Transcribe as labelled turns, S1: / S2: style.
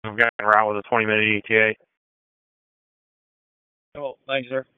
S1: We've got en route with a 20-minute ETA.
S2: Oh, thanks, sir.